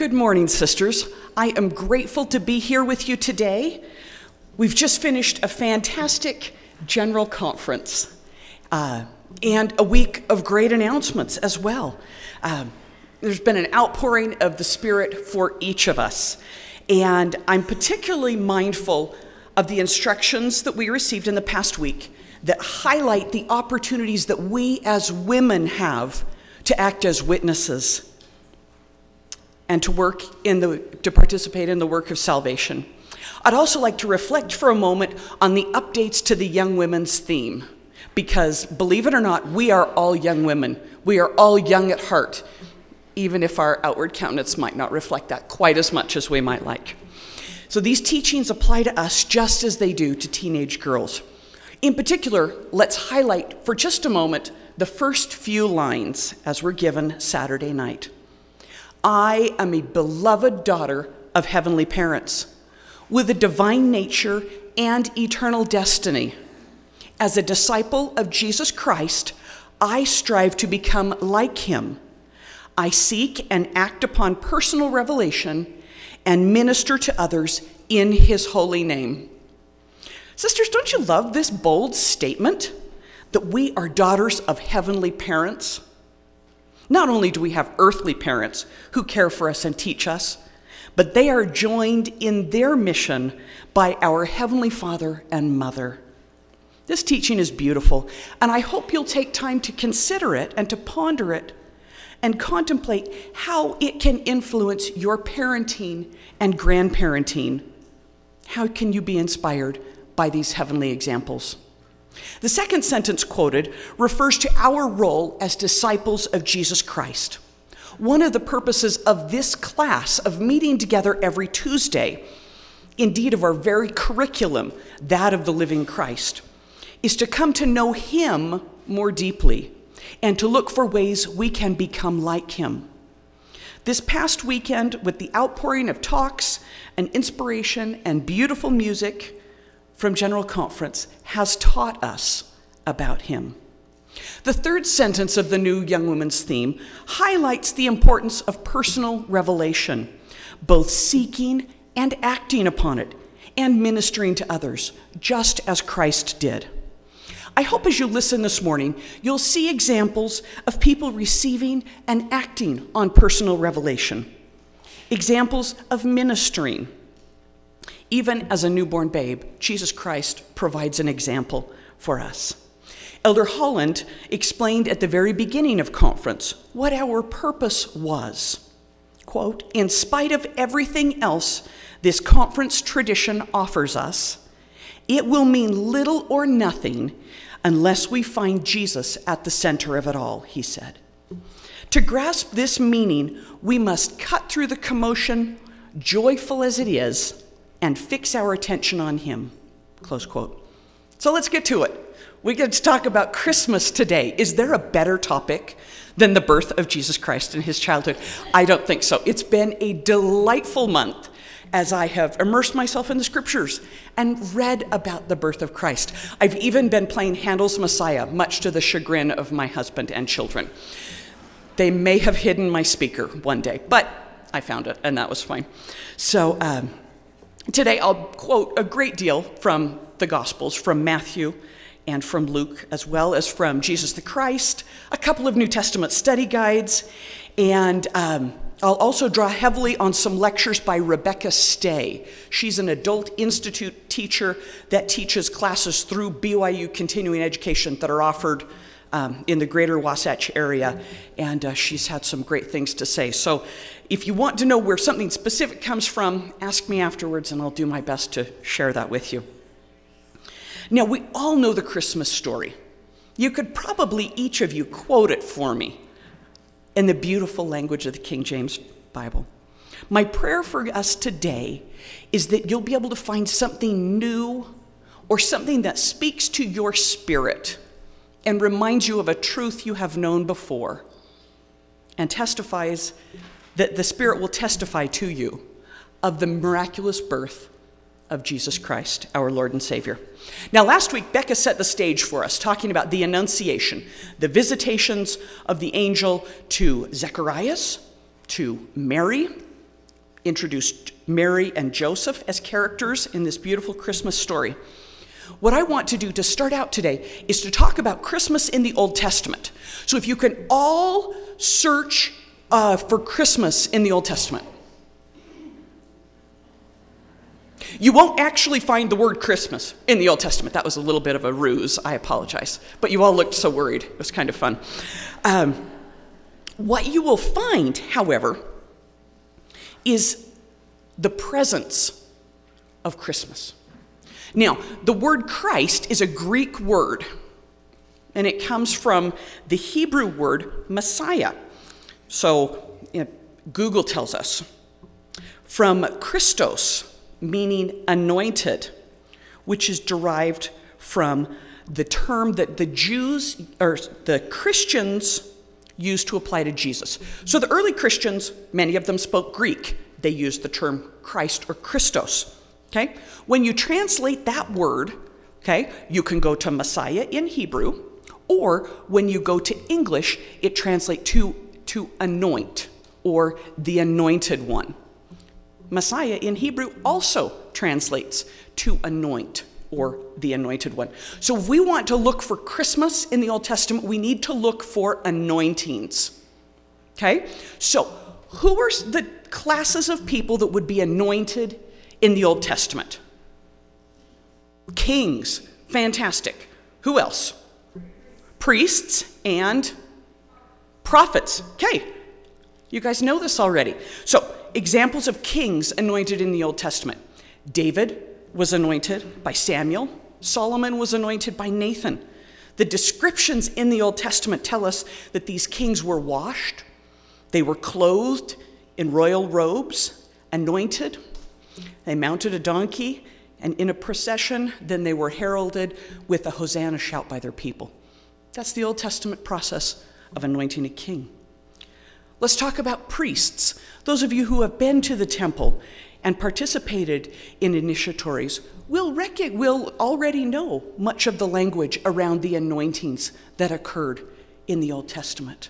Good morning, sisters. I am grateful to be here with you today. We've just finished a fantastic general conference and a week of great announcements as well. There's been an outpouring of the Spirit for each of us, and I'm particularly mindful of the instructions that we received in the past week that highlight the opportunities that we as women have to act as witnesses and to participate in the work of salvation. I'd also like to reflect for a moment on the updates to the Young Women's theme, because believe it or not, we are all young women. We are all young at heart, even if our outward countenance might not reflect that quite as much as we might like. So these teachings apply to us just as they do to teenage girls. In particular, let's highlight for just a moment the first few lines as were given Saturday night. I am a beloved daughter of heavenly parents, with a divine nature and eternal destiny. As a disciple of Jesus Christ, I strive to become like him. I seek and act upon personal revelation and minister to others in his holy name. Sisters, don't you love this bold statement that we are daughters of heavenly parents? Not only do we have earthly parents who care for us and teach us, but they are joined in their mission by our Heavenly Father and Mother. This teaching is beautiful, and I hope you'll take time to consider it and to ponder it and contemplate how it can influence your parenting and grandparenting. How can you be inspired by these heavenly examples? The second sentence quoted refers to our role as disciples of Jesus Christ. One of the purposes of this class of meeting together every Tuesday, indeed of our very curriculum, that of the living Christ, is to come to know him more deeply and to look for ways we can become like him. This past weekend, with the outpouring of talks and inspiration and beautiful music from General Conference, has taught us about him. The third sentence of the new Young Women's theme highlights the importance of personal revelation, both seeking and acting upon it, and ministering to others, just as Christ did. I hope as you listen this morning, you'll see examples of people receiving and acting on personal revelation, examples of ministering. Even as a newborn babe, Jesus Christ provides an example for us. Elder Holland explained at the very beginning of conference what our purpose was. Quote, in spite of everything else this conference tradition offers us, it will mean little or nothing unless we find Jesus at the center of it all, he said. To grasp this meaning, we must cut through the commotion, joyful as it is, and fix our attention on him, close quote. So let's get to it. We get to talk about Christmas today. Is there a better topic than the birth of Jesus Christ and his childhood? I don't think so. It's been a delightful month as I have immersed myself in the scriptures and read about the birth of Christ. I've even been playing Handel's Messiah, much to the chagrin of my husband and children. They may have hidden my speaker one day, but I found it, and that was fine. So today I'll quote a great deal from the Gospels, from Matthew and from Luke, as well as from Jesus the Christ, a couple of New Testament study guides, and I'll also draw heavily on some lectures by Rebecca Stay. She's an adult institute teacher that teaches classes through BYU continuing education that are offered in the greater Wasatch area, and she's had some great things to say. So if you want to know where something specific comes from, ask me afterwards, and I'll do my best to share that with you. Now, we all know the Christmas story. You could probably, each of you, quote it for me in the beautiful language of the King James Bible. My prayer for us today is that you'll be able to find something new or something that speaks to your spirit and reminds you of a truth you have known before and testifies that the Spirit will testify to you of the miraculous birth of Jesus Christ, our Lord and Savior. Now, last week, Becca set the stage for us, talking about the Annunciation, the visitations of the angel to Zacharias, to Mary, introduced Mary and Joseph as characters in this beautiful Christmas story. What I want to do to start out today is to talk about Christmas in the Old Testament. So if you can all search for Christmas in the Old Testament. You won't actually find the word Christmas in the Old Testament. That was a little bit of a ruse. I apologize. But you all looked so worried. It was kind of fun. What you will find, however, is the presence of Christmas. Now, the word Christ is a Greek word, and it comes from the Hebrew word Messiah. So, Google tells us, from Christos, meaning anointed, which is derived from the term that the Jews, or the Christians, used to apply to Jesus. So the early Christians, many of them spoke Greek. They used the term Christ or Christos. Okay? When you translate that word, okay, you can go to Messiah in Hebrew, or when you go to English, it translates to anoint, or the anointed one. Messiah in Hebrew also translates to anoint, or the anointed one. So if we want to look for Christmas in the Old Testament, we need to look for anointings. Okay? So who are the classes of people that would be anointed in the Old Testament? Kings. Fantastic. Who else? Priests and prophets. Okay. You guys know this already. So examples of kings anointed in the Old Testament. David was anointed by Samuel. Solomon was anointed by Nathan. The descriptions in the Old Testament tell us that these kings were washed. They were clothed in royal robes, anointed. They mounted a donkey, and in a procession, then they were heralded with a Hosanna shout by their people. That's the Old Testament process of anointing a king. Let's talk about priests. Those of you who have been to the temple and participated in initiatories will already know much of the language around the anointings that occurred in the Old Testament.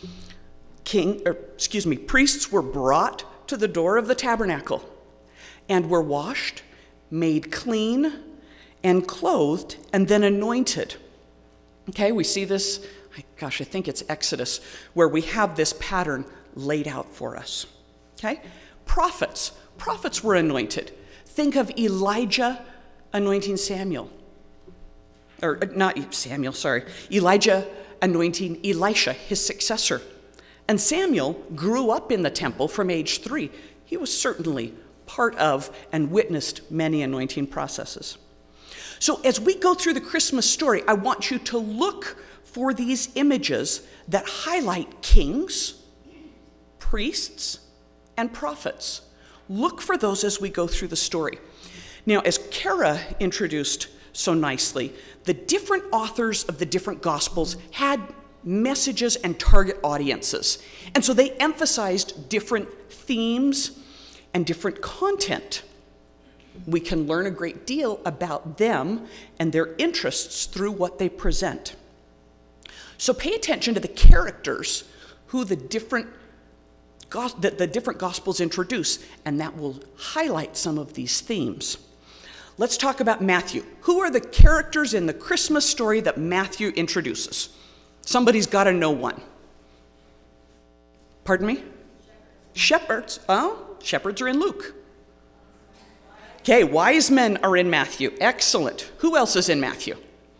Priests were brought to the door of the tabernacle and were washed, made clean, and clothed, and then anointed. Okay, we see this, I think it's Exodus, where we have this pattern laid out for us. Okay? Prophets were anointed. Think of Elijah anointing Samuel. Or not Samuel, sorry. Elijah anointing Elisha, his successor. And Samuel grew up in the temple from age 3. He was certainly part of and witnessed many anointing processes. So as we go through the Christmas story, I want you to look for these images that highlight kings, priests, and prophets. Look for those as we go through the story. Now, as Kara introduced so nicely, the different authors of the different Gospels had messages and target audiences. And so they emphasized different themes and different content. We can learn a great deal about them and their interests through what they present. So pay attention to the characters who the different Gospels introduce, and that will highlight some of these themes. Let's talk about Matthew. Who are the characters in the Christmas story that Matthew introduces? Somebody's got to know one. Pardon me? Shepherds. Oh, shepherds are in Luke. Okay, wise men are in Matthew. Excellent. Who else is in Matthew?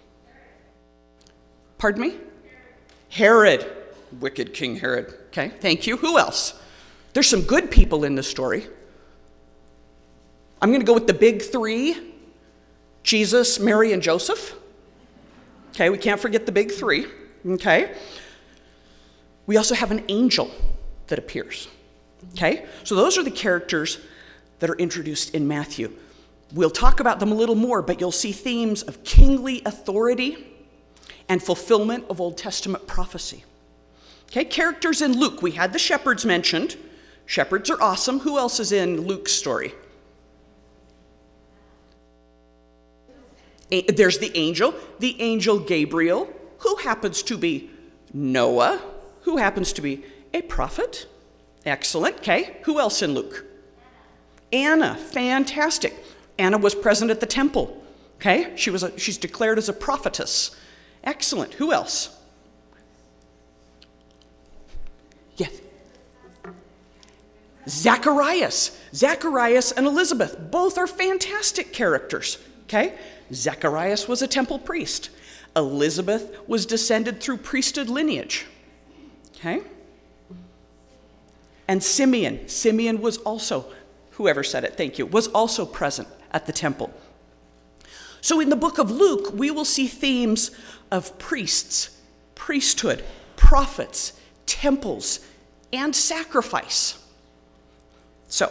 Pardon me? Herod. Wicked King Herod. Okay, thank you. Who else? There's some good people in the story. I'm going to go with the big 3. Jesus, Mary, and Joseph. Okay, we can't forget the big 3. Okay. We also have an angel that appears. Okay, so those are the characters that are introduced in Matthew. We'll talk about them a little more, but you'll see themes of kingly authority and fulfillment of Old Testament prophecy. Okay, characters in Luke. We had the shepherds mentioned. Shepherds are awesome. Who else is in Luke's story? There's the angel Gabriel, who happens to be Noah, who happens to be a prophet. Excellent. Okay, who else in Luke? Anna, fantastic. Anna was present at the temple. Okay, she's declared as a prophetess. Excellent. Who else? Yes. Zacharias and Elizabeth, both are fantastic characters. Okay, Zacharias was a temple priest. Elizabeth was descended through priesthood lineage. Okay, and Simeon was also, whoever said it, thank you, was also present at the temple. So in the book of Luke, we will see themes of priests, priesthood, prophets, temples, and sacrifice. So,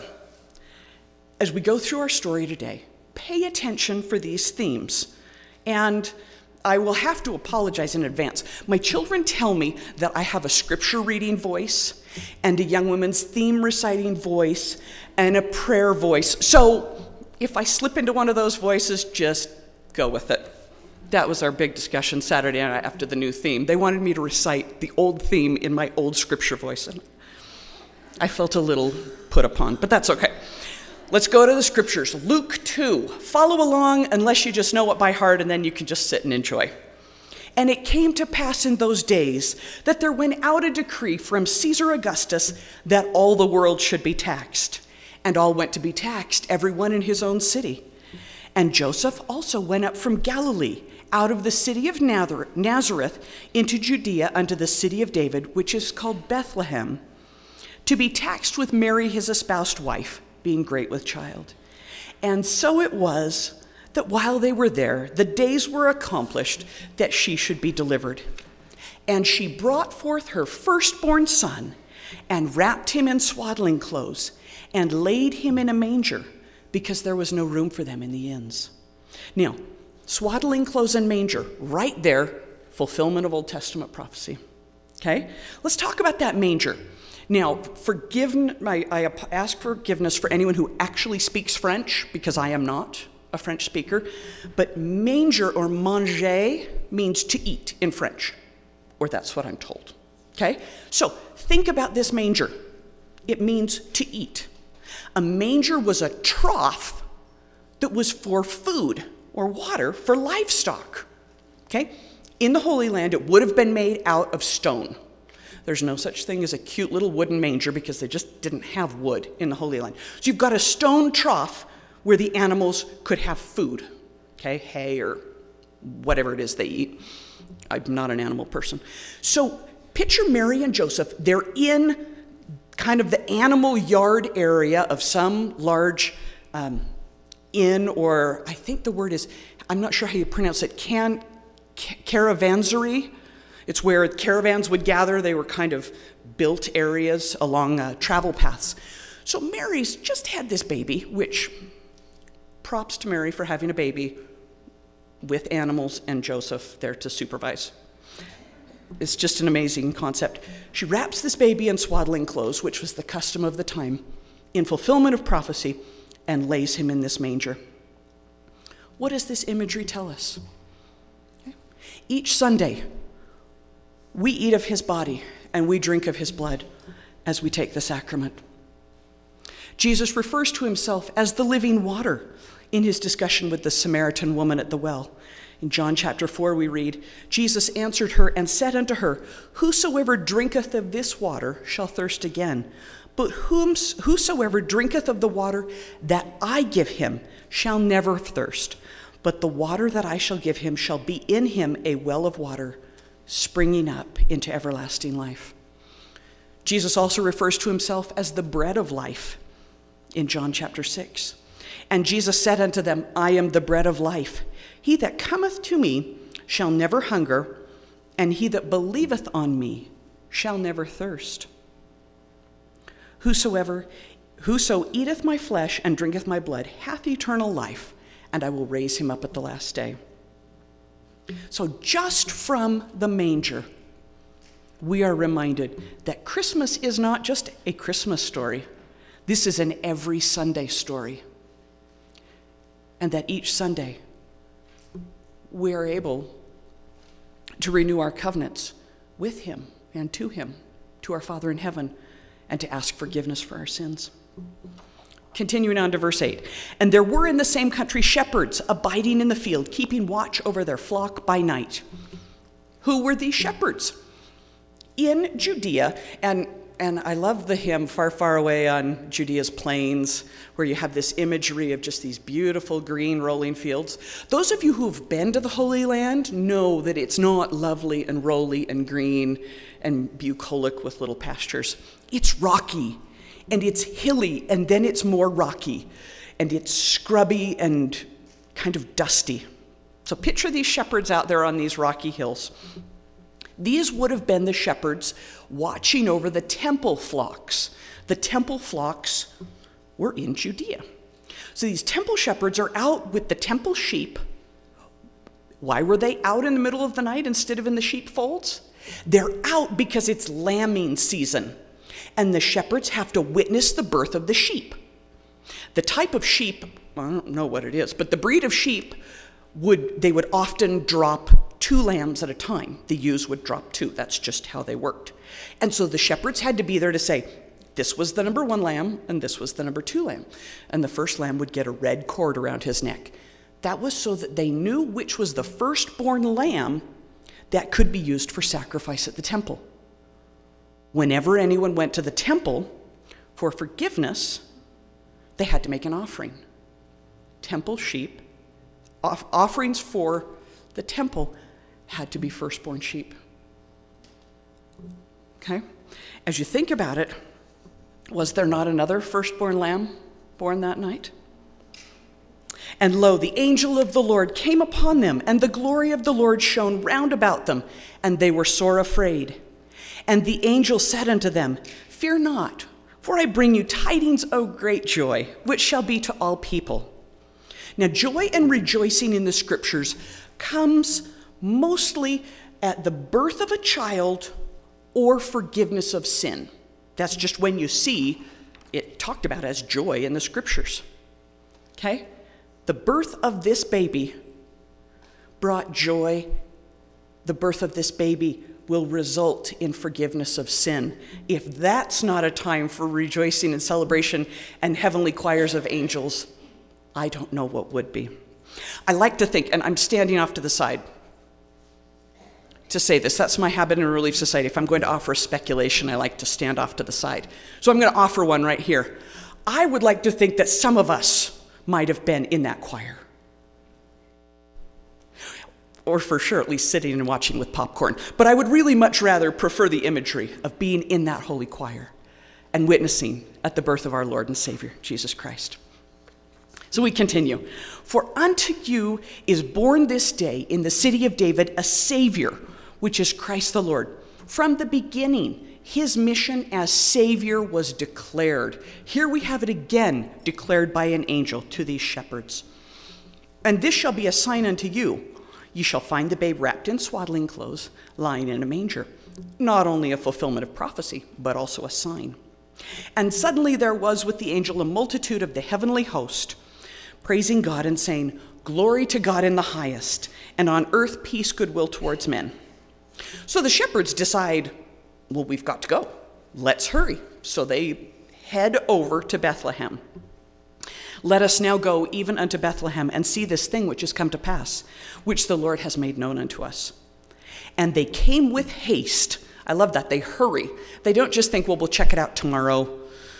as we go through our story today, pay attention for these themes. And I will have to apologize in advance. My children tell me that I have a scripture reading voice and a young woman's theme reciting voice and a prayer voice. So if I slip into one of those voices, just go with it. That was our big discussion Saturday night after the new theme. They wanted me to recite the old theme in my old scripture voice. And I felt a little put upon, but that's okay. Let's go to the scriptures. Luke 2. Follow along unless you just know it by heart, and then you can just sit and enjoy. And it came to pass in those days that there went out a decree from Caesar Augustus that all the world should be taxed. And all went to be taxed, everyone in his own city. And Joseph also went up from Galilee, out of the city of Nazareth, into Judea unto the city of David, which is called Bethlehem, to be taxed with Mary his espoused wife, being great with child. And so it was that while they were there, the days were accomplished that she should be delivered. And she brought forth her firstborn son, and wrapped him in swaddling clothes, and laid him in a manger, because there was no room for them in the inns. Now, swaddling clothes and manger, right there, fulfillment of Old Testament prophecy. Okay? Let's talk about that manger. Now, I ask forgiveness for anyone who actually speaks French, because I am not a French speaker, but manger or manger means to eat in French, or that's what I'm told. Okay? So think about this manger. It means to eat. A manger was a trough that was for food or water for livestock. Okay? In the Holy Land, it would have been made out of stone. There's no such thing as a cute little wooden manger because they just didn't have wood in the Holy Land. So you've got a stone trough where the animals could have food, okay, hay or whatever it is they eat. I'm not an animal person. So picture Mary and Joseph. They're in kind of the animal yard area of some large inn, or I think the word is, I'm not sure how you pronounce it, caravansary. It's where caravans would gather. They were kind of built areas along travel paths. So Mary's just had this baby, which props to Mary for having a baby with animals and Joseph there to supervise. It's just an amazing concept. She wraps this baby in swaddling clothes, which was the custom of the time, in fulfillment of prophecy, and lays him in this manger. What does this imagery tell us? Okay. Each Sunday, we eat of his body and we drink of his blood as we take the sacrament. Jesus refers to himself as the living water in his discussion with the Samaritan woman at the well. In John chapter 4, we read, Jesus answered her and said unto her, Whosoever drinketh of this water shall thirst again. But whosoever drinketh of the water that I give him shall never thirst. But the water that I shall give him shall be in him a well of water, springing up into everlasting life. Jesus also refers to himself as the bread of life in John chapter 6. And Jesus said unto them, I am the bread of life. He that cometh to me shall never hunger, and he that believeth on me shall never thirst. Whoso eateth my flesh and drinketh my blood hath eternal life, and I will raise him up at the last day. So just from the manger, we are reminded that Christmas is not just a Christmas story. This is an every Sunday story. And that each Sunday, we are able to renew our covenants with him and to him, to our Father in heaven, and to ask forgiveness for our sins. Continuing on to verse 8. And there were in the same country shepherds abiding in the field, keeping watch over their flock by night. Who were these shepherds? In Judea, and I love the hymn, Far, Far Away on Judea's Plains, where you have this imagery of just these beautiful green rolling fields. Those of you who've been to the Holy Land know that it's not lovely and rolly and green and bucolic with little pastures. It's rocky, and it's hilly, and then it's more rocky, and it's scrubby and kind of dusty. So picture these shepherds out there on these rocky hills. These would have been the shepherds watching over the temple flocks. The temple flocks were in Judea. So these temple shepherds are out with the temple sheep. Why were they out in the middle of the night instead of in the sheepfolds? They're out because it's lambing season, and the shepherds have to witness the birth of the sheep. The type of sheep, I don't know what it is, but the breed of sheep, they would often drop 2 lambs at a time. The ewes would drop 2. That's just how they worked. And so the shepherds had to be there to say, this was the number 1 lamb, and this was the number 2 lamb. And the first lamb would get a red cord around his neck. That was so that they knew which was the firstborn lamb that could be used for sacrifice at the temple. Whenever anyone went to the temple for forgiveness, they had to make an offering. Temple sheep, offerings for the temple had to be firstborn sheep. Okay? As you think about it, was there not another firstborn lamb born that night? And lo, the angel of the Lord came upon them, and the glory of the Lord shone round about them, and they were sore afraid. And the angel said unto them, Fear not, for I bring you tidings of great joy, which shall be to all people. Now, joy and rejoicing in the scriptures comes mostly at the birth of a child or forgiveness of sin. That's just when you see it talked about as joy in the scriptures. Okay? The birth of this baby brought joy. The birth of this baby will result in forgiveness of sin. If that's not a time for rejoicing and celebration and heavenly choirs of angels, I don't know what would be. I like to think, and I'm standing off to the side to say this. That's my habit in a Relief Society. If I'm going to offer a speculation, I like to stand off to the side. So I'm going to offer one right here. I would like to think that some of us might have been in that choir. Or for sure, at least sitting and watching with popcorn. But I would really much rather prefer the imagery of being in that holy choir and witnessing at the birth of our Lord and Savior, Jesus Christ. So we continue. For unto you is born this day in the city of David a Savior, which is Christ the Lord. From the beginning, his mission as Savior was declared. Here we have it again, declared by an angel to these shepherds. And this shall be a sign unto you. You shall find the babe wrapped in swaddling clothes, lying in a manger. Not only a fulfillment of prophecy, but also a sign. And suddenly there was with the angel a multitude of the heavenly host, praising God and saying, Glory to God in the highest, and on earth peace, goodwill towards men. So the shepherds decide, well, we've got to go. Let's hurry. So they head over to Bethlehem. Let us now go even unto Bethlehem and see this thing which has come to pass, which the Lord has made known unto us. And they came with haste. I love that. They hurry. They don't just think, well, we'll check it out tomorrow.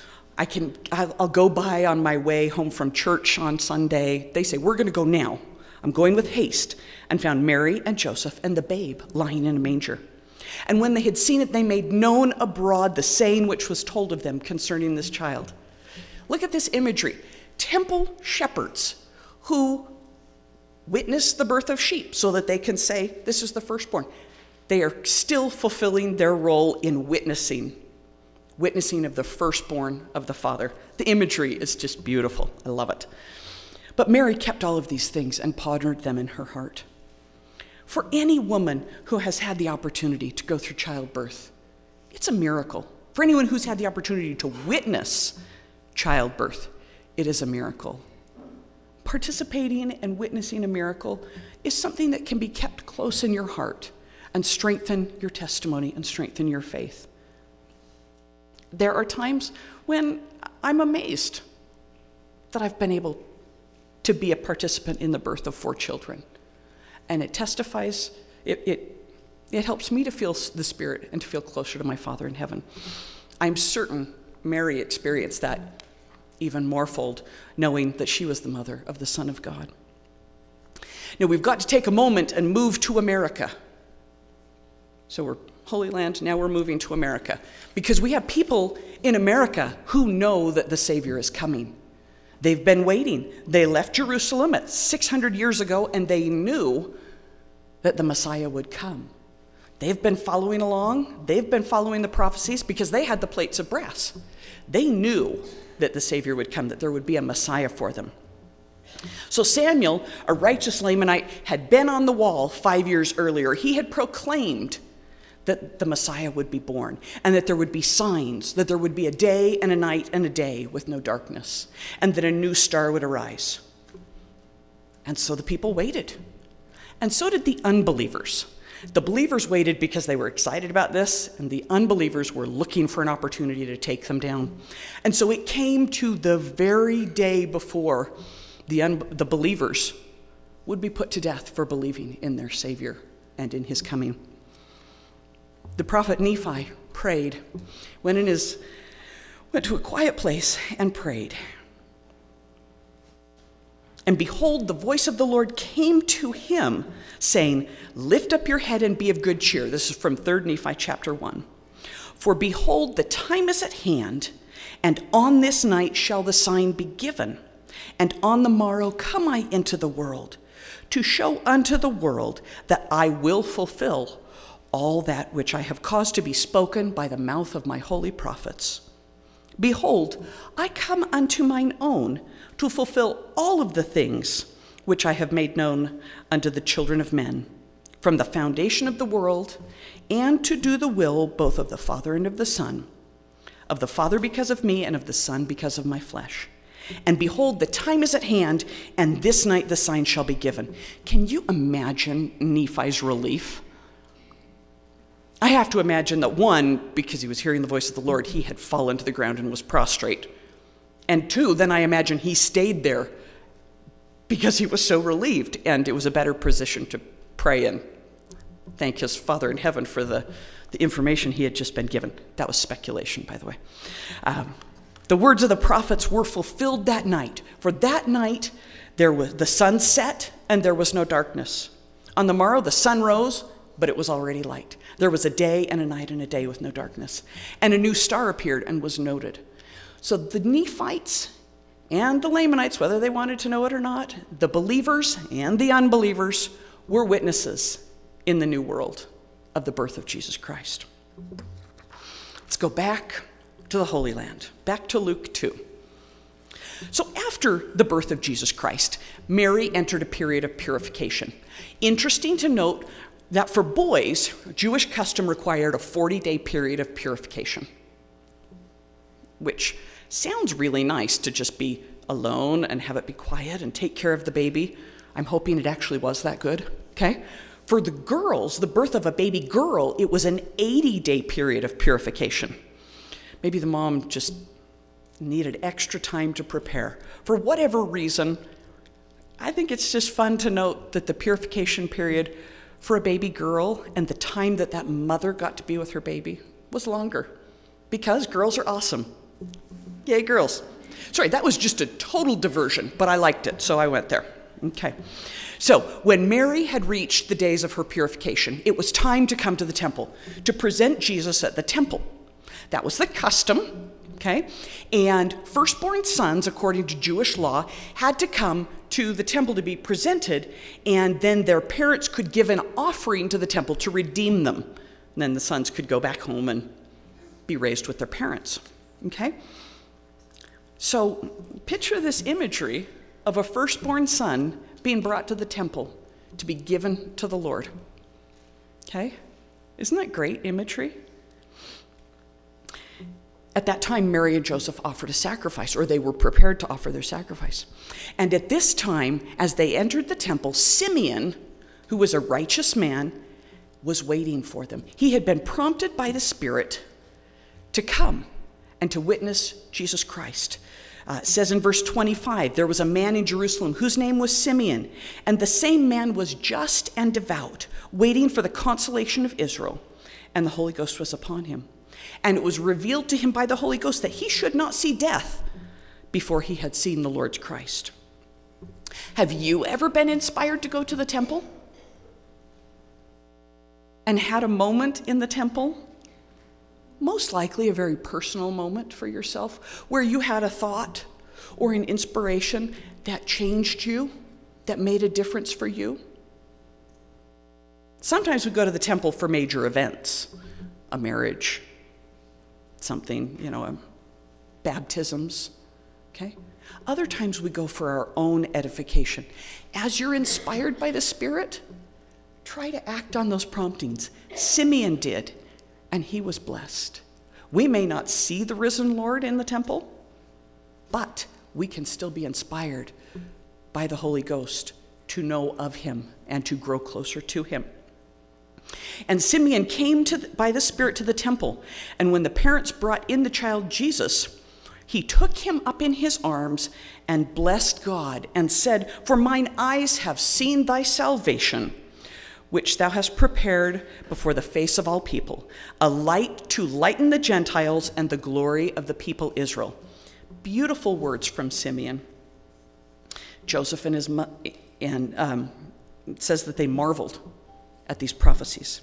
I'll go by on my way home from church on Sunday. They say, we're going to go now. I'm going with haste, and found Mary and Joseph and the babe lying in a manger. And when they had seen it, they made known abroad the saying which was told of them concerning this child. Look at this imagery. Temple shepherds who witness the birth of sheep so that they can say, this is the firstborn. They are still fulfilling their role in witnessing of the firstborn of the Father. The imagery is just beautiful. I love it. But Mary kept all of these things and pondered them in her heart. For any woman who has had the opportunity to go through childbirth, it's a miracle. For anyone who's had the opportunity to witness childbirth, it is a miracle. Participating and witnessing a miracle is something that can be kept close in your heart and strengthen your testimony and strengthen your faith. There are times when I'm amazed that I've been able to be a participant in the birth of 4 children. And it testifies, it helps me to feel the Spirit and to feel closer to my Father in heaven. I'm certain Mary experienced that even morefold, knowing that she was the mother of the Son of God. Now we've got to take a moment and move to America. So we're Holy Land, now we're moving to America, because we have people in America who know that the Savior is coming. They've been waiting. They left Jerusalem at 600 years ago, and they knew that the Messiah would come. They've been following along. They've been following the prophecies because they had the plates of brass. They knew that the Savior would come, that there would be a Messiah for them. So Samuel, a righteous Lamanite, had been on the wall 5 years earlier. He had proclaimed that the Messiah would be born, and that there would be signs, that there would be a day and a night and a day with no darkness, and that a new star would arise. And so the people waited. And so did the unbelievers. The believers waited because they were excited about this, and the unbelievers were looking for an opportunity to take them down. And so it came to the very day before the believers would be put to death for believing in their Savior and in his coming. The prophet Nephi prayed, went to a quiet place and prayed. And behold, the voice of the Lord came to him, saying, "Lift up your head and be of good cheer." This is from 3 Nephi chapter 1. "For behold, the time is at hand, and on this night shall the sign be given. And on the morrow come I into the world, to show unto the world that I will fulfill all that which I have caused to be spoken by the mouth of my holy prophets. Behold, I come unto mine own, to fulfill all of the things which I have made known unto the children of men, from the foundation of the world, and to do the will both of the Father and of the Son, of the Father because of me, and of the Son because of my flesh. And behold, the time is at hand, and this night the sign shall be given." Can you imagine Nephi's relief? I have to imagine that 1, because he was hearing the voice of the Lord, he had fallen to the ground and was prostrate. And 2, then I imagine he stayed there because he was so relieved, and it was a better position to pray and thank his Father in heaven for the information he had just been given. That was speculation, by the way. The words of the prophets were fulfilled that night. For that night, the sun set and there was no darkness. On the morrow, the sun rose, but it was already light. There was a day and a night and a day with no darkness. And a new star appeared and was noted. So the Nephites and the Lamanites, whether they wanted to know it or not, the believers and the unbelievers were witnesses in the new world of the birth of Jesus Christ. Let's go back to the Holy Land, back to Luke 2. So after the birth of Jesus Christ, Mary entered a period of purification. Interesting to note that for boys, Jewish custom required a 40-day period of purification, which sounds really nice to just be alone and have it be quiet and take care of the baby. I'm hoping it actually was that good, okay? For the girls, the birth of a baby girl, it was an 80-day period of purification. Maybe the mom just needed extra time to prepare. For whatever reason, I think it's just fun to note that the purification period for a baby girl and the time that that mother got to be with her baby was longer, because girls are awesome. Yay, girls. Sorry, that was just a total diversion, but I liked it, so I went there. Okay. So when Mary had reached the days of her purification, it was time to come to the temple, to present Jesus at the temple. That was the custom, okay? And firstborn sons, according to Jewish law, had to come to the temple to be presented, and then their parents could give an offering to the temple to redeem them. And then the sons could go back home and be raised with their parents, okay? So picture this imagery of a firstborn son being brought to the temple to be given to the Lord, okay? Isn't that great imagery? At that time, Mary and Joseph offered a sacrifice, or they were prepared to offer their sacrifice. And at this time, as they entered the temple, Simeon, who was a righteous man, was waiting for them. He had been prompted by the Spirit to come and to witness Jesus Christ. It says in verse 25, there was a man in Jerusalem whose name was Simeon, and the same man was just and devout, waiting for the consolation of Israel, and the Holy Ghost was upon him. And it was revealed to him by the Holy Ghost that he should not see death before he had seen the Lord's Christ. Have you ever been inspired to go to the temple and had a moment in the temple? Most likely a very personal moment for yourself where you had a thought or an inspiration that changed you, that made a difference for you. Sometimes we go to the temple for major events, a marriage, something, baptisms, okay? Other times we go for our own edification. As you're inspired by the Spirit, try to act on those promptings. Simeon did, and he was blessed. We may not see the risen Lord in the temple, but we can still be inspired by the Holy Ghost to know of him and to grow closer to him. And Simeon came by the Spirit to the temple, and when the parents brought in the child Jesus, he took him up in his arms and blessed God and said, "For mine eyes have seen thy salvation, which thou hast prepared before the face of all people, a light to lighten the Gentiles and the glory of the people Israel." Beautiful words from Simeon. Joseph and his mother, it says that they marveled at these prophecies.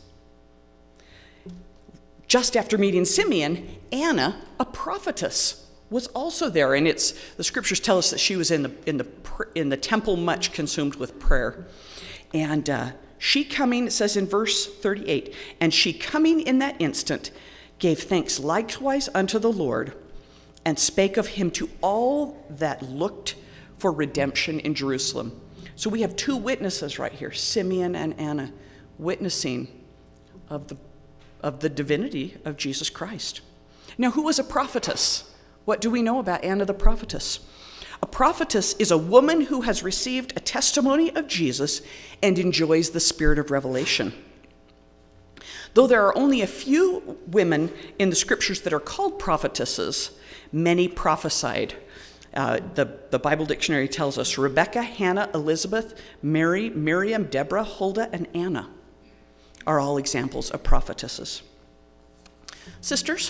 Just after meeting Simeon, Anna, a prophetess, was also there, and the scriptures tell us that she was in the temple, much consumed with prayer. And she coming, it says in verse 38, and she coming in that instant gave thanks likewise unto the Lord, and spake of him to all that looked for redemption in Jerusalem. So we have two witnesses right here, Simeon and Anna, witnessing of the divinity of Jesus Christ. Now, who was a prophetess? What do we know about Anna the prophetess? A prophetess is a woman who has received a testimony of Jesus and enjoys the spirit of revelation. Though there are only a few women in the scriptures that are called prophetesses, many prophesied. The Bible dictionary tells us Rebecca, Hannah, Elizabeth, Mary, Miriam, Deborah, Huldah, and Anna are all examples of prophetesses. Sisters,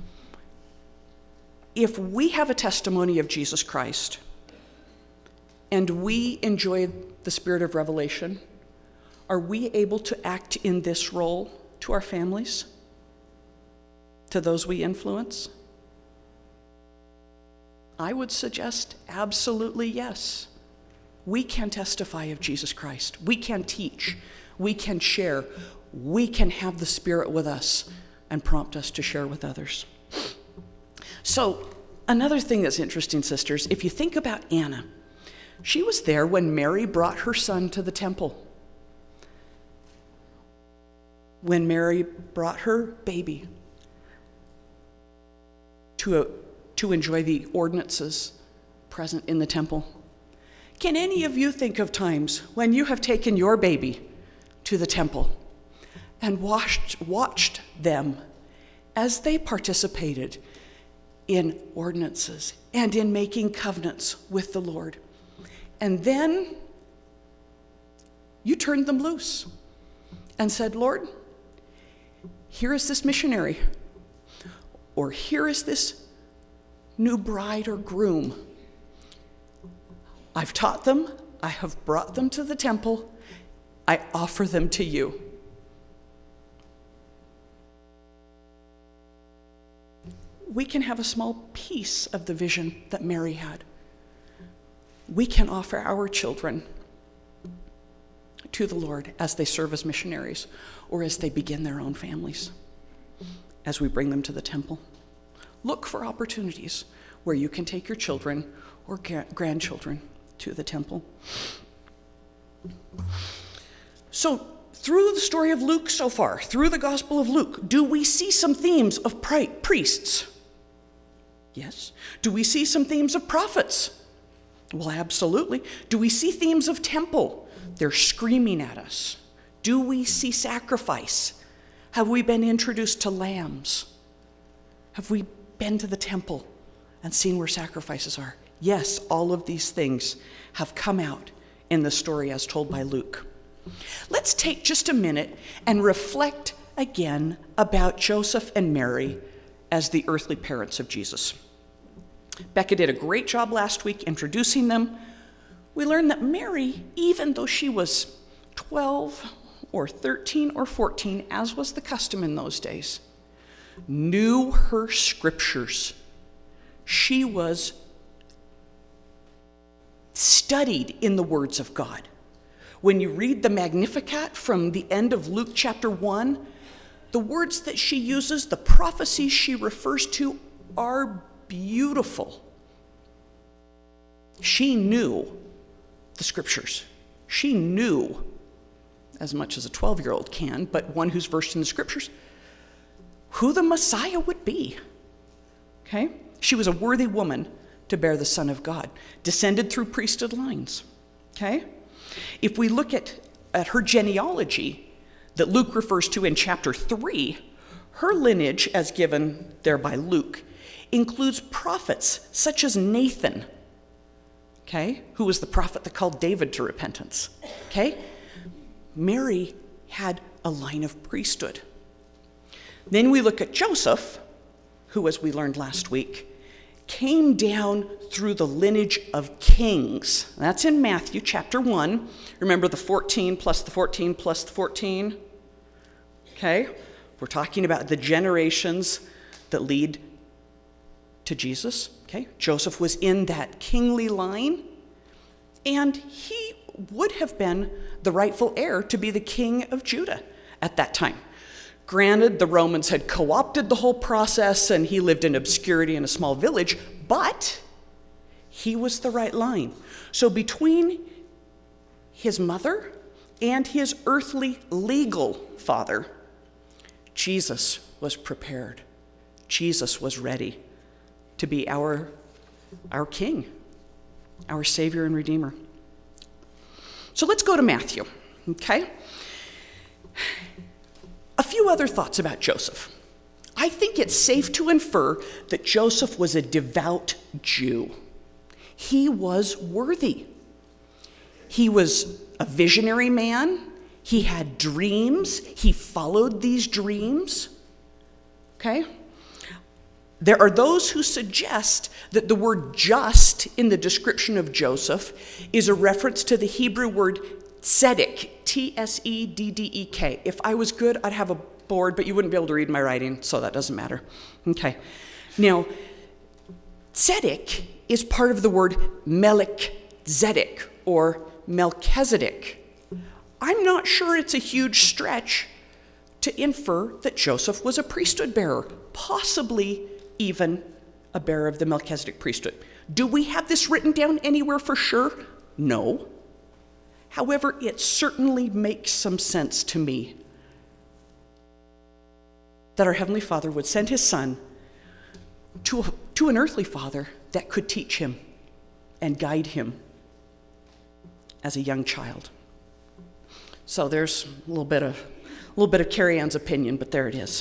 if we have a testimony of Jesus Christ and we enjoy the spirit of revelation, are we able to act in this role to our families, to those we influence? I would suggest absolutely yes. We can testify of Jesus Christ. We can teach. We can share. We can have the Spirit with us and prompt us to share with others. So, another thing that's interesting, sisters, if you think about Anna, she was there when Mary brought her son to the temple. When Mary brought her baby to enjoy the ordinances present in the temple. Can any of you think of times when you have taken your baby to the temple and watched them as they participated in ordinances and in making covenants with the Lord? And then you turned them loose and said, "Lord, here is this missionary," or "Here is this new bride or groom. I've taught them, I have brought them to the temple, I offer them to you." We can have a small piece of the vision that Mary had. We can offer our children to the Lord as they serve as missionaries or as they begin their own families, as we bring them to the temple. Look for opportunities where you can take your children or grandchildren to the temple. So, through the story of Luke so far, through the Gospel of Luke, do we see some themes of priests? Yes. Do we see some themes of prophets? Well, absolutely. Do we see themes of temple? They're screaming at us. Do we see sacrifice? Have we been introduced to lambs? Have we been to the temple and seen where sacrifices are? Yes, all of these things have come out in the story as told by Luke. Let's take just a minute and reflect again about Joseph and Mary as the earthly parents of Jesus. Becca did a great job last week introducing them. We learned that Mary, even though she was 12 or 13 or 14, as was the custom in those days, knew her scriptures. She was studied in the words of God. When you read the Magnificat from the end of Luke chapter 1, the words that she uses, the prophecies she refers to, are beautiful. She knew the scriptures. She knew, as much as a 12-year-old can, but one who's versed in the scriptures, who the Messiah would be. Okay? She was a worthy woman to bear the Son of God, descended through priesthood lines. Okay? If we look at her genealogy that Luke refers to in chapter 3, her lineage, as given there by Luke, includes prophets such as Nathan, okay, who was the prophet that called David to repentance. Okay? Mary had a line of priesthood. Then we look at Joseph, who, as we learned last week, came down through the lineage of kings. That's in Matthew chapter 1. Remember the 14 plus the 14 plus the 14? Okay? We're talking about the generations that lead to Jesus. Okay? Joseph was in that kingly line, and he would have been the rightful heir to be the king of Judah at that time. Granted, the Romans had co-opted the whole process, and he lived in obscurity in a small village, but he was the right line. So between his mother and his earthly legal father, Jesus was prepared. Jesus was ready to be our king, our Savior and Redeemer. So let's go to Matthew, okay? A few other thoughts about Joseph. I think it's safe to infer that Joseph was a devout Jew. He was worthy. He was a visionary man. He had dreams. He followed these dreams. Okay? There are those who suggest that the word just in the description of Joseph is a reference to the Hebrew word tzedek, T-S-E-D-D-E-K. If I was good, I'd have a board, but you wouldn't be able to read my writing, so that doesn't matter. Okay. Now, tzedek is part of the word Melchizedek or Melchizedek. I'm not sure it's a huge stretch to infer that Joseph was a priesthood bearer, possibly even a bearer of the Melchizedek priesthood. Do we have this written down anywhere for sure? No. However, it certainly makes some sense to me that our Heavenly Father would send his Son to an earthly father that could teach him and guide him as a young child. So there's a little bit of Carrie Ann's opinion, but there it is.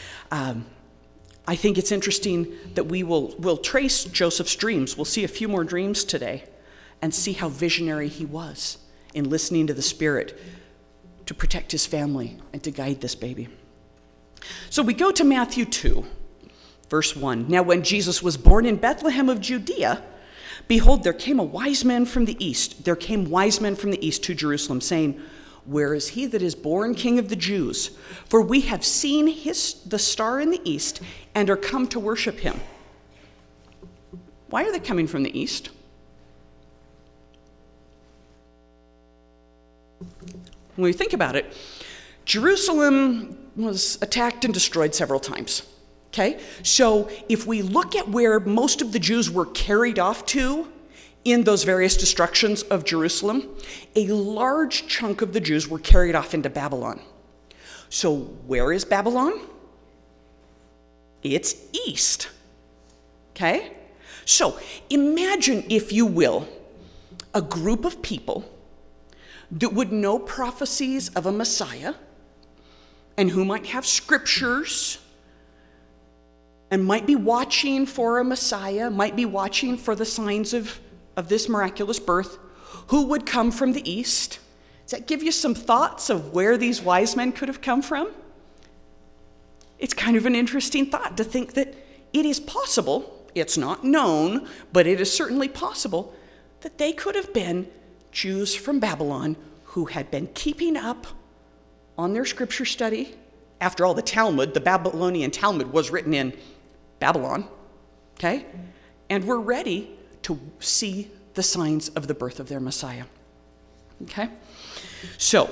I think it's interesting that we'll trace Joseph's dreams. We'll see a few more dreams today and see how visionary he was in listening to the Spirit to protect his family and to guide this baby. So we go to Matthew 2, verse 1. Now when Jesus was born in Bethlehem of Judea, behold, there came wise men from the east to Jerusalem, saying, where is he that is born King of the Jews? For we have seen the star in the east and are come to worship him. Why are they coming from the east? When we think about it, Jerusalem was attacked and destroyed several times. Okay? So if we look at where most of the Jews were carried off to in those various destructions of Jerusalem, a large chunk of the Jews were carried off into Babylon. So where is Babylon? It's east. Okay? So imagine, if you will, a group of people that would know prophecies of a Messiah, and who might have scriptures, and might be watching for a Messiah, might be watching for the signs of this miraculous birth, who would come from the east. Does that give you some thoughts of where these wise men could have come from? It's kind of an interesting thought to think that it is possible, it's not known, but it is certainly possible that they could have been Jews from Babylon who had been keeping up on their scripture study. After all, the Talmud, the Babylonian Talmud, was written in Babylon, okay? And were ready to see the signs of the birth of their Messiah, okay? So,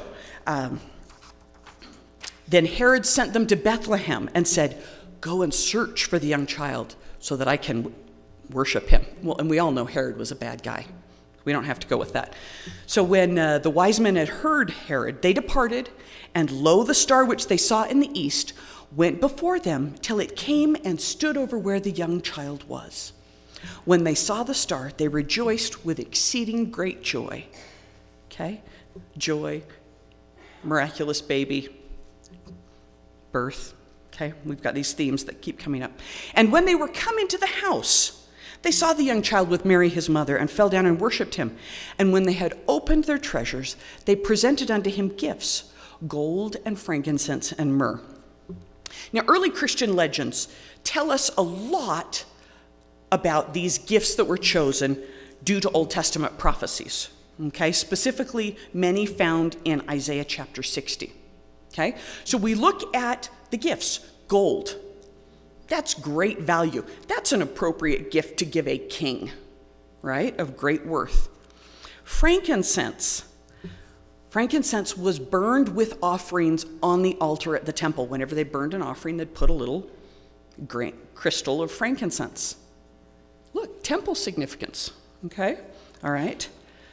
then Herod sent them to Bethlehem and said, "Go and search for the young child so that I can worship him." Well, and we all know Herod was a bad guy. We don't have to go with that. So when the wise men had heard Herod, they departed, and lo, the star which they saw in the east went before them till it came and stood over where the young child was. When they saw the star, they rejoiced with exceeding great joy. Okay? Joy, miraculous baby, birth. Okay? We've got these themes that keep coming up. And when they were come into the house, they saw the young child with Mary his mother and fell down and worshipped him. And when they had opened their treasures, they presented unto him gifts, gold and frankincense and myrrh. Now, early Christian legends tell us a lot about these gifts that were chosen due to Old Testament prophecies. Okay, specifically many found in Isaiah chapter 60. Okay, so we look at the gifts. Gold. That's great value. That's an appropriate gift to give a king, right, of great worth. Frankincense. Frankincense was burned with offerings on the altar at the temple. Whenever they burned an offering, they'd put a little crystal of frankincense. Look, temple significance, okay? All right.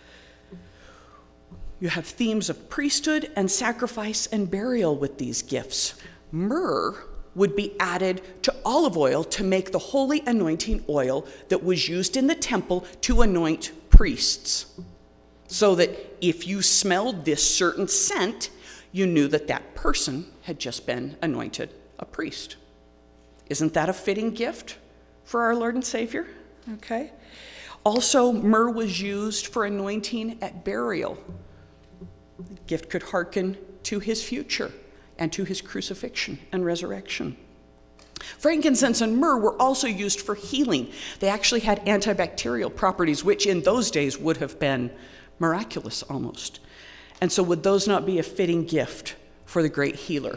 You have themes of priesthood and sacrifice and burial with these gifts. Myrrh would be added to olive oil to make the holy anointing oil that was used in the temple to anoint priests. So that if you smelled this certain scent, you knew that that person had just been anointed a priest. Isn't that a fitting gift for our Lord and Savior? Okay. Also, myrrh was used for anointing at burial. The gift could hearken to his future and to his crucifixion and resurrection. Frankincense and myrrh were also used for healing. They actually had antibacterial properties, which in those days would have been miraculous almost. And so would those not be a fitting gift for the great healer?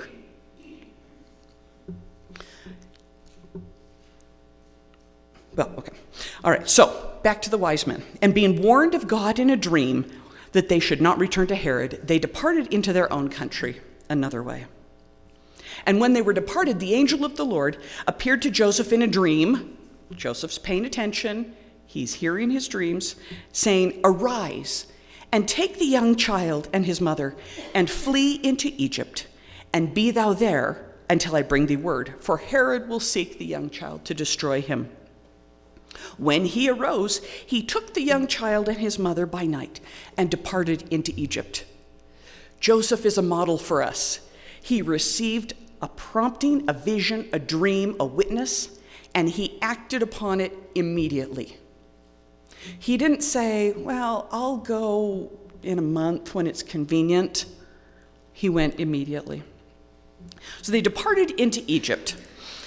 Well, okay. All right, so back to the wise men. And being warned of God in a dream that they should not return to Herod, they departed into their own country another way. And when they were departed, the angel of the Lord appeared to Joseph in a dream. Joseph's paying attention. He's hearing his dreams, saying, "Arise and take the young child and his mother and flee into Egypt, and be thou there until I bring thee word, for Herod will seek the young child to destroy him." When he arose, he took the young child and his mother by night and departed into Egypt. Joseph is a model for us. He received a prompting, a vision, a dream, a witness, and he acted upon it immediately. He didn't say, "Well, I'll go in a month when it's convenient." He went immediately. So they departed into Egypt.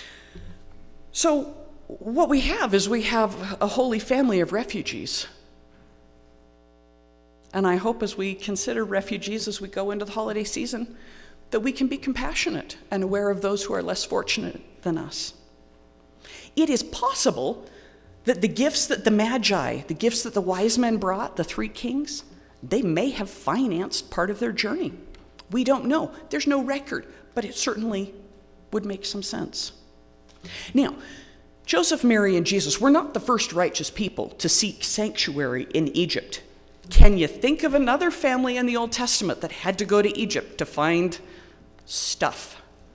So what we have is we have a holy family of refugees. And I hope as we consider refugees as we go into the holiday season, that we can be compassionate and aware of those who are less fortunate than us. It is possible that the gifts that the Magi, the gifts that the wise men brought, the three kings, they may have financed part of their journey. We don't know. There's no record, but it certainly would make some sense. Now, Joseph, Mary, and Jesus were not the first righteous people to seek sanctuary in Egypt. Can you think of another family in the Old Testament that had to go to Egypt to find stuff?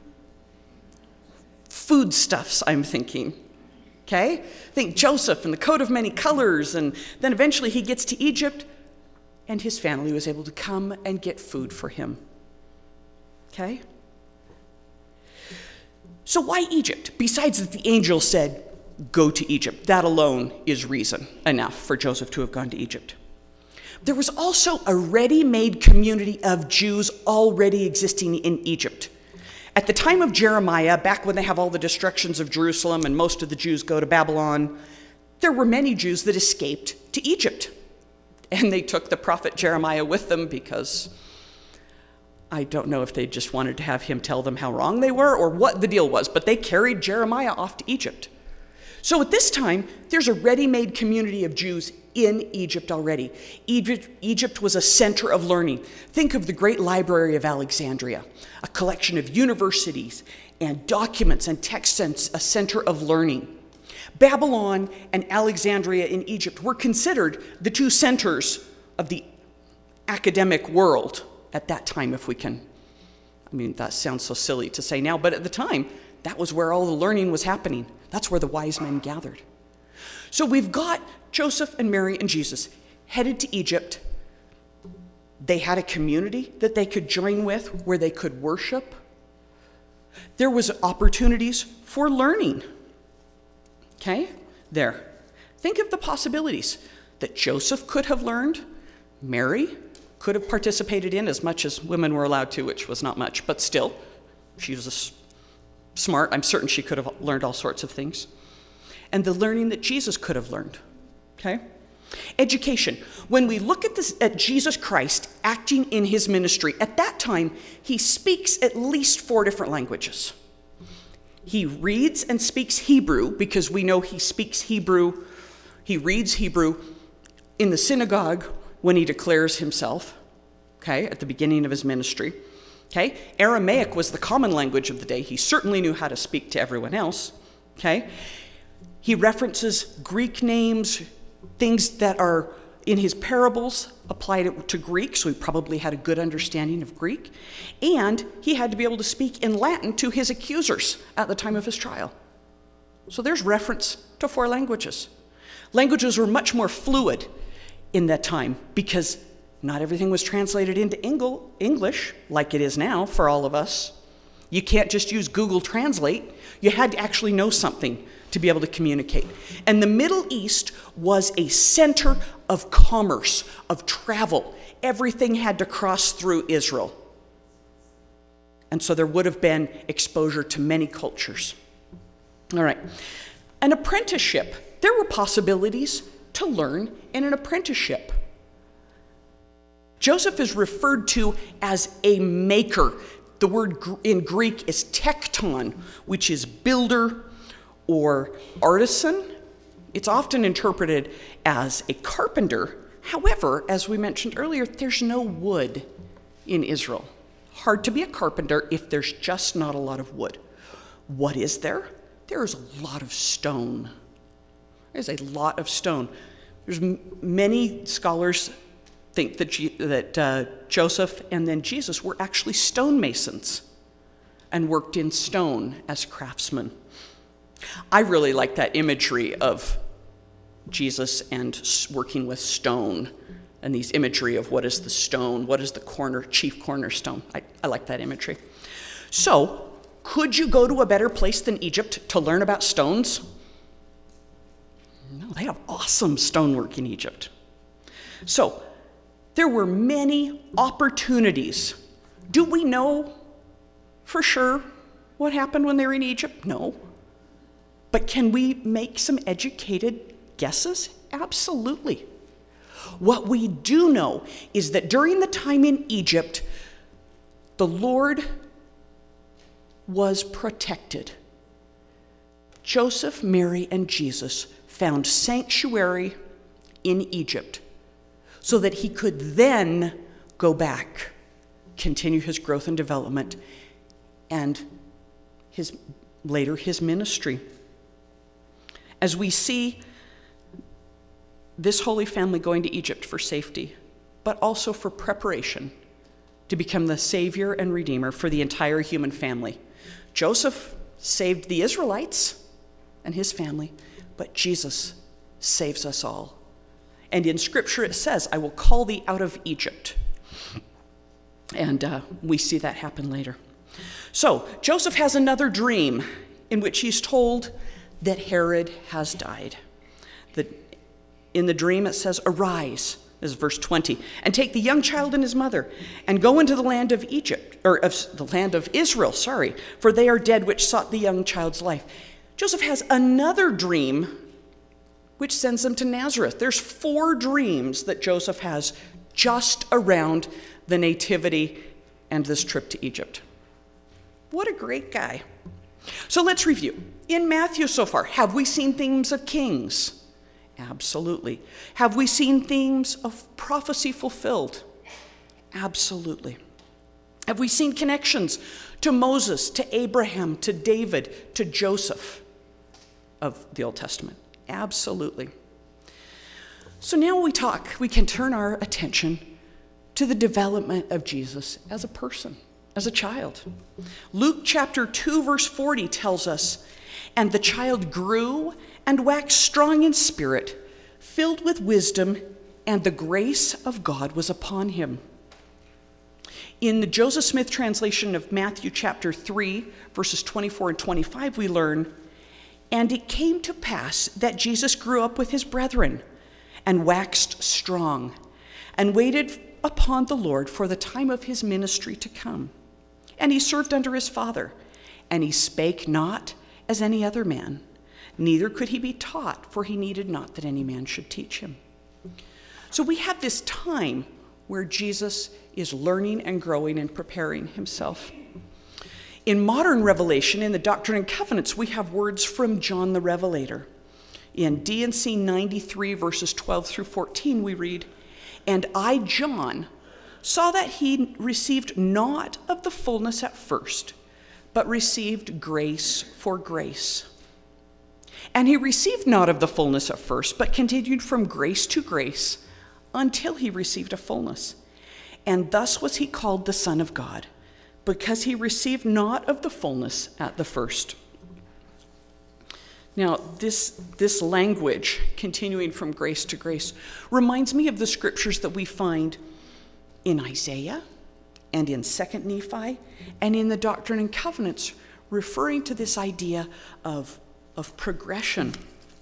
Foodstuffs, I'm thinking. Okay? Think Joseph and the coat of many colors, and then eventually he gets to Egypt, and his family was able to come and get food for him. Okay? So why Egypt? Besides that the angel said, go to Egypt. That alone is reason enough for Joseph to have gone to Egypt. There was also a ready-made community of Jews already existing in Egypt. At the time of Jeremiah, back when they have all the destructions of Jerusalem and most of the Jews go to Babylon, there were many Jews that escaped to Egypt. And they took the prophet Jeremiah with them because I don't know if they just wanted to have him tell them how wrong they were or what the deal was, but they carried Jeremiah off to Egypt. So at this time, there's a ready-made community of Jews in Egypt already. Egypt was a center of learning. Think of the great library of Alexandria, a collection of universities and documents and texts and a center of learning. Babylon and Alexandria in Egypt were considered the two centers of the academic world at that time, if we can. I mean, that sounds so silly to say now, but at the time, that was where all the learning was happening. That's where the wise men gathered. So we've got Joseph and Mary and Jesus headed to Egypt. They had a community that they could join with where they could worship. There was opportunities for learning. Okay? There. Think of the possibilities that Joseph could have learned, Mary could have participated in as much as women were allowed to, which was not much, but still, she was smart. I'm certain she could have learned all sorts of things. And the learning that Jesus could have learned. Okay? Education. When we look at this, at Jesus Christ acting in his ministry, at that time, he speaks at least 4 different languages. He reads and speaks Hebrew because we know he speaks Hebrew. He reads Hebrew in the synagogue when he declares himself, okay, at the beginning of his ministry. Okay? Aramaic was the common language of the day. He certainly knew how to speak to everyone else. Okay? He references Greek names, things that are in his parables applied to Greek, so he probably had a good understanding of Greek. And he had to be able to speak in Latin to his accusers at the time of his trial. So there's reference to 4 languages. Languages were much more fluid in that time because not everything was translated into English like it is now for all of us. You can't just use Google Translate. You had to actually know something to be able to communicate. And the Middle East was a center of commerce, of travel. Everything had to cross through Israel. And so there would have been exposure to many cultures. All right. An apprenticeship. There were possibilities to learn in an apprenticeship. Joseph is referred to as a maker. The word in Greek is tekton, which is builder or artisan. It's often interpreted as a carpenter. However, as we mentioned earlier, there's no wood in Israel. Hard to be a carpenter if there's just not a lot of wood. What is there? There's a lot of stone. There's a lot of stone. There's many scholars think that Joseph and then Jesus were actually stonemasons and worked in stone as craftsmen. I really like that imagery of Jesus and working with stone and these imagery of what is the stone, what is the chief cornerstone. I like that imagery. So, could you go to a better place than Egypt to learn about stones? No, they have awesome stonework in Egypt. So, there were many opportunities. Do we know for sure what happened when they were in Egypt? No. But can we make some educated guesses? Absolutely. What we do know is that during the time in Egypt, the Lord was protected. Joseph, Mary, and Jesus found sanctuary in Egypt so that he could then go back, continue his growth and development, and later his ministry. As we see this Holy Family going to Egypt for safety, but also for preparation to become the Savior and Redeemer for the entire human family. Joseph saved the Israelites and his family, but Jesus saves us all. And in Scripture it says, I will call thee out of Egypt. And we see that happen later. So Joseph has another dream in which he's told that Herod has died. In the dream it says, "Arise," this is verse 20, "and take the young child and his mother, and go into the land of Egypt, or of the land of Israel, for they are dead which sought the young child's life." Joseph has another dream which sends him to Nazareth. There's 4 dreams that Joseph has just around the nativity and this trip to Egypt. What a great guy. So let's review. In Matthew so far, have we seen themes of kings? Absolutely. Have we seen themes of prophecy fulfilled? Absolutely. Have we seen connections to Moses, to Abraham, to David, to Joseph of the Old Testament? Absolutely. So now we can turn our attention to the development of Jesus as a person, as a child. Luke chapter 2, verse 40 tells us, "And the child grew and waxed strong in spirit, filled with wisdom, and the grace of God was upon him." In the Joseph Smith translation of Matthew chapter 3, verses 24 and 25, we learn, "And it came to pass that Jesus grew up with his brethren and waxed strong, and waited upon the Lord for the time of his ministry to come. And he served under his father, and he spake not as any other man, neither could he be taught, for he needed not that any man should teach him." So we have this time where Jesus is learning and growing and preparing himself. In modern revelation, in the Doctrine and Covenants, we have words from John the Revelator. In D&C 93, verses 12 through 14, we read, "And I, John, saw that he received not of the fullness at first, but received grace for grace. And he received not of the fullness at first, but continued from grace to grace, until he received a fullness. And thus was he called the Son of God, because he received not of the fullness at the first." Now, this language, continuing from grace to grace, reminds me of the scriptures that we find in Isaiah and in 2nd Nephi and in the Doctrine and Covenants, referring to this idea of progression.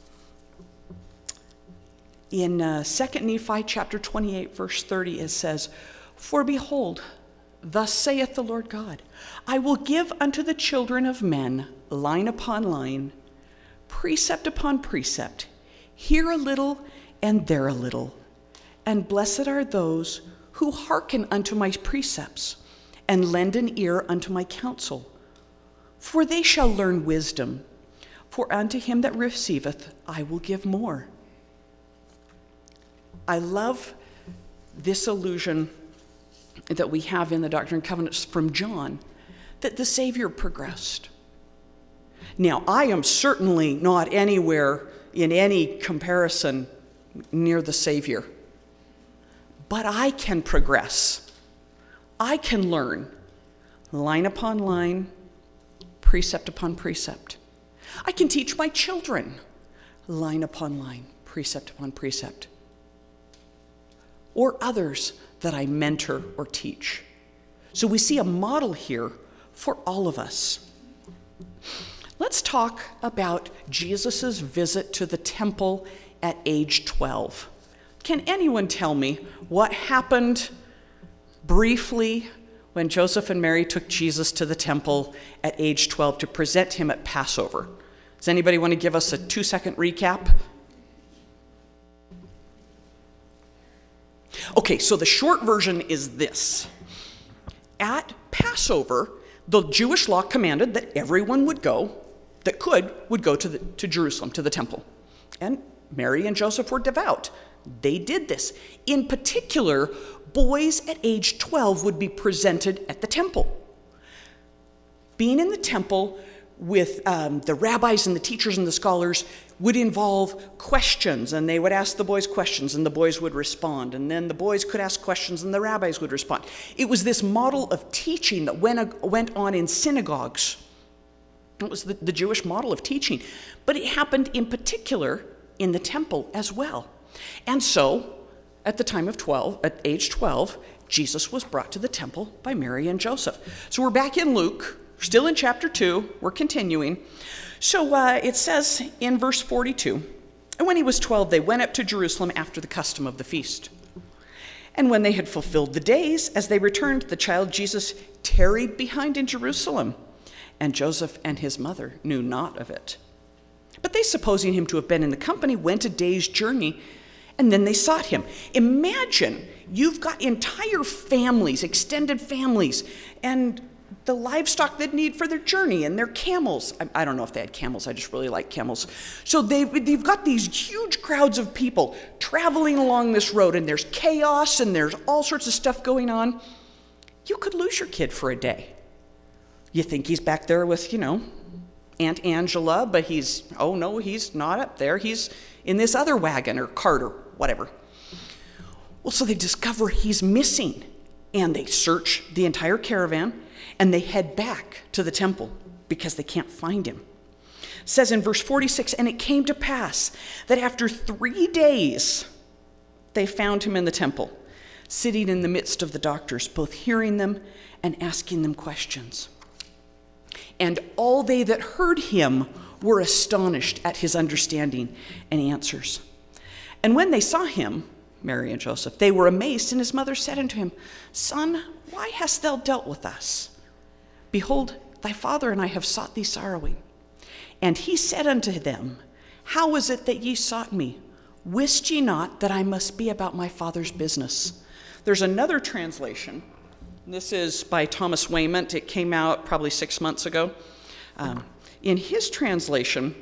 In 2nd Nephi chapter 28, verse 30, it says, "For behold, thus saith the Lord God, I will give unto the children of men, line upon line, precept upon precept, here a little and there a little. And blessed are those who hearken unto my precepts, and lend an ear unto my counsel. For they shall learn wisdom, for unto him that receiveth I will give more." I love this allusion that we have in the Doctrine and Covenants from John, that the Savior progressed. Now, I am certainly not anywhere in any comparison near the Savior, but I can progress. I can learn line upon line, precept upon precept. I can teach my children line upon line, precept upon precept, or others that I mentor or teach. So we see a model here for all of us. Let's talk about Jesus' visit to the temple at age 12. Can anyone tell me what happened briefly when Joseph and Mary took Jesus to the temple at age 12 to present him at Passover? Does anybody want to give us a 2-second recap? Okay, so the short version is this. At Passover, the Jewish law commanded that everyone would go to Jerusalem, to the temple. And Mary and Joseph were devout. They did this. In particular, boys at age 12 would be presented at the temple. Being in the temple with the rabbis and the teachers and the scholars would involve questions, and they would ask the boys questions, and the boys would respond, and then the boys could ask questions, and the rabbis would respond. It was this model of teaching that went on in synagogues. It was the Jewish model of teaching, but it happened in particular in the temple as well. And so, at age 12, Jesus was brought to the temple by Mary and Joseph. So we're back in Luke Still in chapter 2, we're continuing. So it says in verse 42, and when he was 12, they went up to Jerusalem after the custom of the feast. And when they had fulfilled the days, as they returned, the child Jesus tarried behind in Jerusalem, and Joseph and his mother knew not of it. But they, supposing him to have been in the company, went a day's journey, and then they sought him. Imagine you've got entire families, extended families, and the livestock they'd need for their journey and their camels. I don't know if they had camels. I just really like camels. So they've got these huge crowds of people traveling along this road, and there's chaos and there's all sorts of stuff going on. You could lose your kid for a day. You think he's back there with, Aunt Angela, but he's not up there. He's in this other wagon or cart or whatever. Well, so they discover he's missing, and they search the entire caravan, and they head back to the temple because they can't find him. It says in verse 46, and it came to pass that after 3 days they found him in the temple, sitting in the midst of the doctors, both hearing them and asking them questions. And all they that heard him were astonished at his understanding and answers. And when they saw him, Mary and Joseph, they were amazed, and his mother said unto him, Son, why hast thou dealt with us? Behold, thy father and I have sought thee sorrowing. And he said unto them, How is it that ye sought me? Wist ye not that I must be about my father's business? There's another translation. This is by Thomas Wayment. It came out probably 6 months ago. In his translation,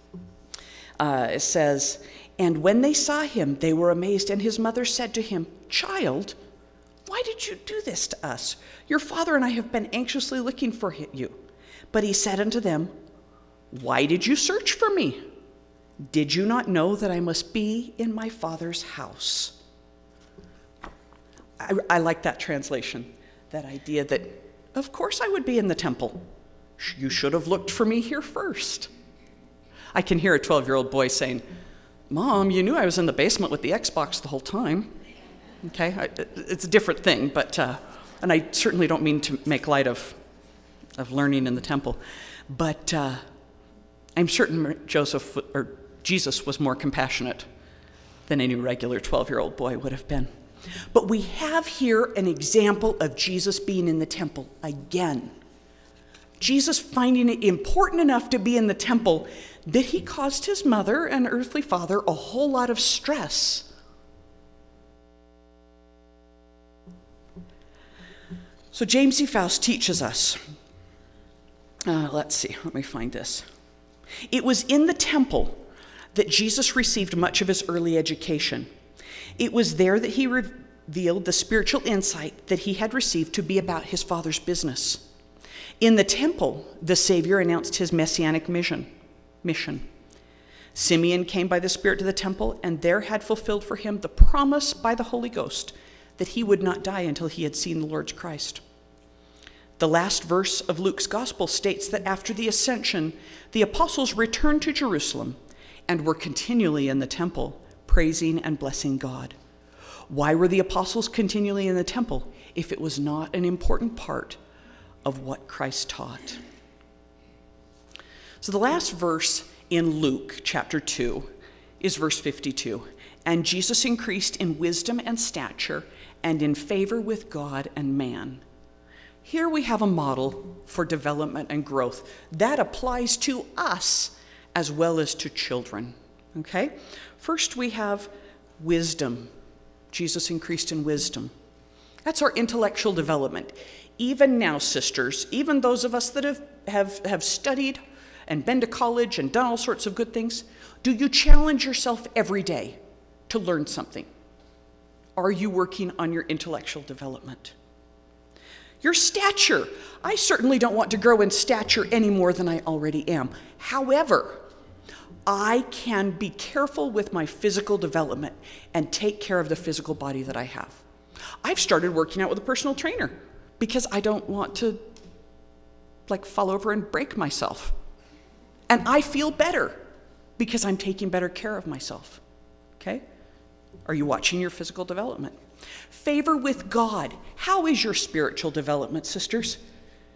it says, And when they saw him, they were amazed, and his mother said to him, Child, why did you do this to us? Your father and I have been anxiously looking for you. But he said unto them, Why did you search for me? Did you not know that I must be in my father's house? I like that translation, that idea that, of course I would be in the temple. You should have looked for me here first. I can hear a 12-year-old boy saying, Mom, you knew I was in the basement with the Xbox the whole time. Okay, it's a different thing, but and I certainly don't mean to make light of learning in the temple, but I'm certain Jesus was more compassionate than any regular 12-year-old boy would have been. But we have here an example of Jesus being in the temple again. Jesus finding it important enough to be in the temple that he caused his mother and earthly father a whole lot of stress. So James E. Faust teaches us, let me find this. It was in the temple that Jesus received much of his early education. It was there that he revealed the spiritual insight that he had received to be about his Father's business. In the temple, the Savior announced his messianic mission. Simeon came by the Spirit to the temple, and there had fulfilled for him the promise by the Holy Ghost that he would not die until he had seen the Lord's Christ. The last verse of Luke's gospel states that after the ascension, the apostles returned to Jerusalem and were continually in the temple, praising and blessing God. Why were the apostles continually in the temple if it was not an important part of what Christ taught? So the last verse in Luke chapter 2 is verse 52. And Jesus increased in wisdom and stature and in favor with God and man. Here we have a model for development and growth that applies to us as well as to children. Okay? First we have wisdom. Jesus increased in wisdom. That's our intellectual development. Even now, sisters, even those of us that have studied and been to college and done all sorts of good things, do you challenge yourself every day to learn something? Are you working on your intellectual development? Your stature. I certainly don't want to grow in stature any more than I already am. However, I can be careful with my physical development and take care of the physical body that I have. I've started working out with a personal trainer because I don't want to fall over and break myself. And I feel better because I'm taking better care of myself. Okay? Are you watching your physical development? Favor with God. How is your spiritual development, sisters?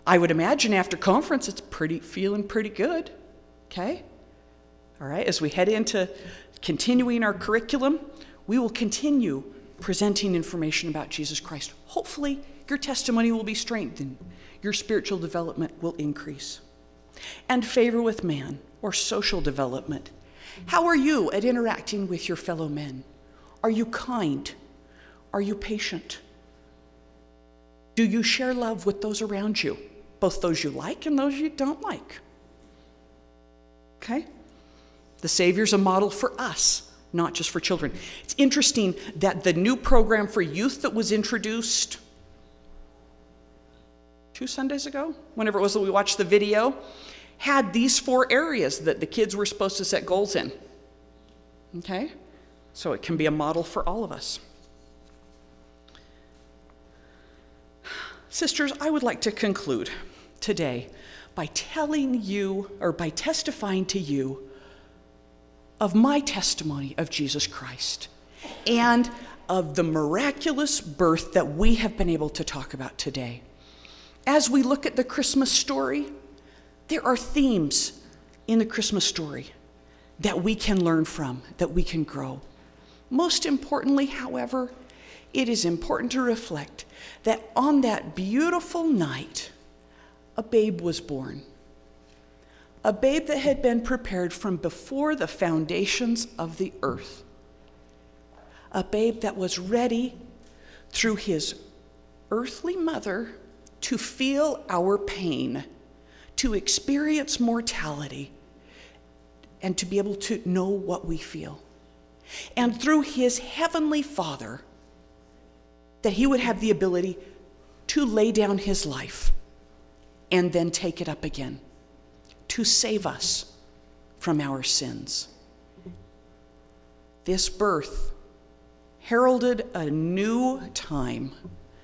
I would imagine after conference it's feeling pretty good, okay? All right, as we head into continuing our curriculum, we will continue presenting information about Jesus Christ. Hopefully, your testimony will be strengthened. Your spiritual development will increase. And favor with man, or social development. How are you at interacting with your fellow men? Are you kind? Are you patient? Do you share love with those around you, both those you like and those you don't like? Okay? The Savior's a model for us, not just for children. It's interesting that the new program for youth that was introduced 2 Sundays ago, whenever it was that we watched the video, had these 4 areas that the kids were supposed to set goals in. Okay? So it can be a model for all of us. Sisters, I would like to conclude today by telling you, or by testifying to you, of my testimony of Jesus Christ and of the miraculous birth that we have been able to talk about today. As we look at the Christmas story, there are themes in the Christmas story that we can learn from, that we can grow. Most importantly, however, it is important to reflect that on that beautiful night, a babe was born. A babe that had been prepared from before the foundations of the earth. A babe that was ready through his earthly mother to feel our pain, to experience mortality, and to be able to know what we feel. And through his heavenly Father, that he would have the ability to lay down his life and then take it up again, to save us from our sins. This birth heralded a new time,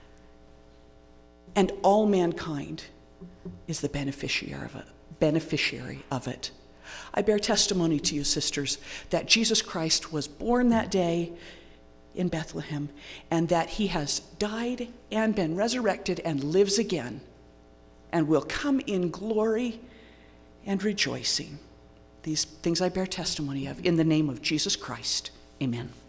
and all mankind is the beneficiary of it. I bear testimony to you, sisters, that Jesus Christ was born that day in Bethlehem, and that he has died and been resurrected and lives again, and will come in glory and rejoicing. These things I bear testimony of in the name of Jesus Christ. Amen.